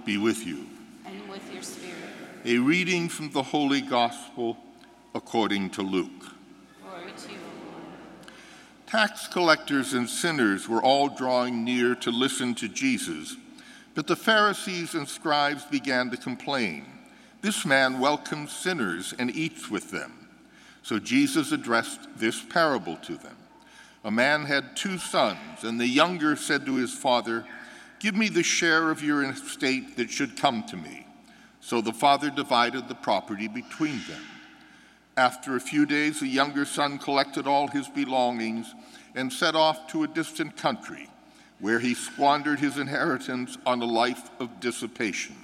be with you. And with your spirit. A reading from the Holy Gospel according to Luke. Glory to you, Lord. Tax collectors and sinners were all drawing near to listen to Jesus, but the Pharisees and scribes began to complain. This man welcomes sinners and eats with them. So Jesus addressed this parable to them. A man had 2 sons, and the younger said to his father, "Give me the share of your estate that should come to me." So the father divided the property between them. After a few days, the younger son collected all his belongings and set off to a distant country, where he squandered his inheritance on a life of dissipation.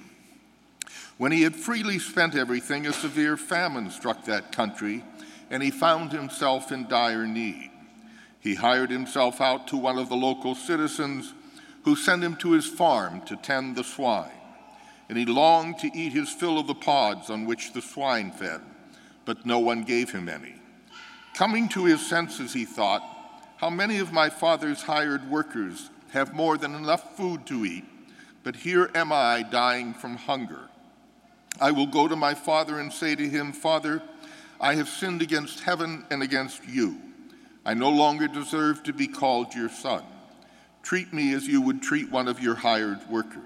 When he had freely spent everything, a severe famine struck that country, and he found himself in dire need. He hired himself out to one of the local citizens, who sent him to his farm to tend the swine. And he longed to eat his fill of the pods on which the swine fed, but no one gave him any. Coming to his senses, he thought, "How many of my father's hired workers have more than enough food to eat, but here am I dying from hunger. I will go to my father and say to him, 'Father, I have sinned against heaven and against you. I no longer deserve to be called your son. Treat me as you would treat one of your hired workers.'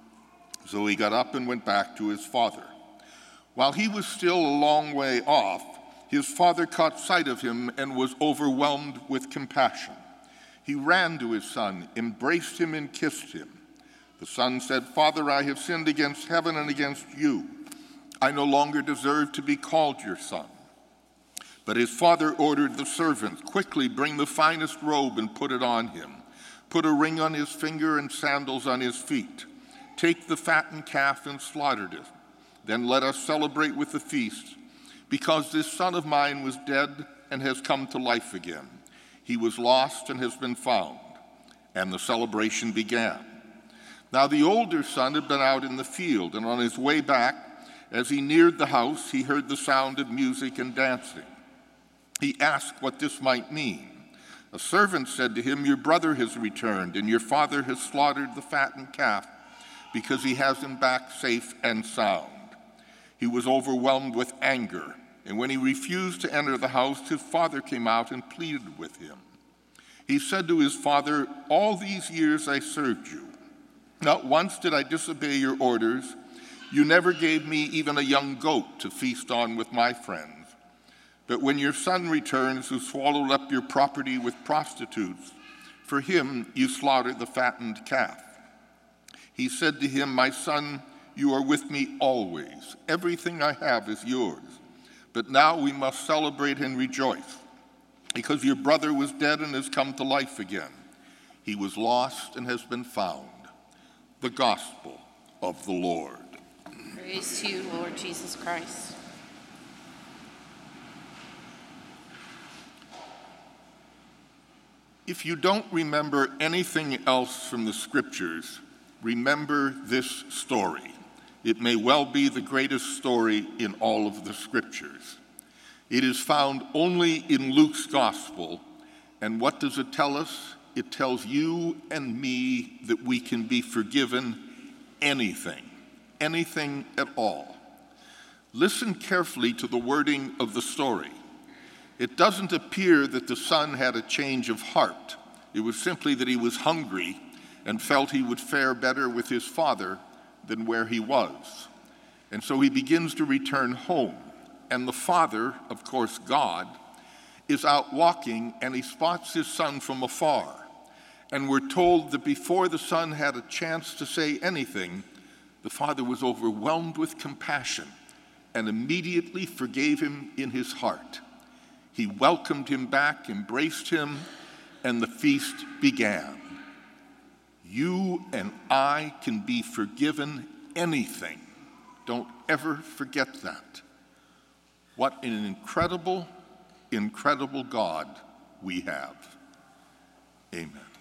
So he got up and went back to his father. While he was still a long way off, his father caught sight of him and was overwhelmed with compassion. He ran to his son, embraced him, and kissed him. The son said, 'Father, I have sinned against heaven and against you. I no longer deserve to be called your son.' But his father ordered the servants, 'Quickly bring the finest robe and put it on him. Put a ring on his finger and sandals on his feet. Take the fattened calf and slaughter it. Then let us celebrate with the feast, because this son of mine was dead and has come to life again. He was lost and has been found.' And the celebration began. Now the older son had been out in the field, and on his way back, as he neared the house, he heard the sound of music and dancing. He asked what this might mean. A servant said to him, 'Your brother has returned, and your father has slaughtered the fattened calf, because he has him back safe and sound.' He was overwhelmed with anger, and when he refused to enter the house, his father came out and pleaded with him. He said to his father, 'All these years I served you. Not once did I disobey your orders. You never gave me even a young goat to feast on with my friends. But when your son returns, who swallowed up your property with prostitutes, for him you slaughtered the fattened calf.' He said to him, 'My son, you are with me always. Everything I have is yours. But now we must celebrate and rejoice, because your brother was dead and has come to life again. He was lost and has been found.' The Gospel of the Lord." Praise to you, Lord Jesus Christ. If you don't remember anything else from the Scriptures, remember this story. It may well be the greatest story in all of the Scriptures. It is found only in Luke's Gospel, and what does it tell us? It tells you and me that we can be forgiven anything at all. Listen carefully to the wording of the story. It doesn't appear that the son had a change of heart. It was simply that he was hungry and felt he would fare better with his father than where he was. And so he begins to return home. And the father, of course God, is out walking, and he spots his son from afar. And we're told that before the son had a chance to say anything, the father was overwhelmed with compassion and immediately forgave him in his heart. He welcomed him back, embraced him, and the feast began. You and I can be forgiven anything. Don't ever forget that. What an incredible, incredible God we have. Amen.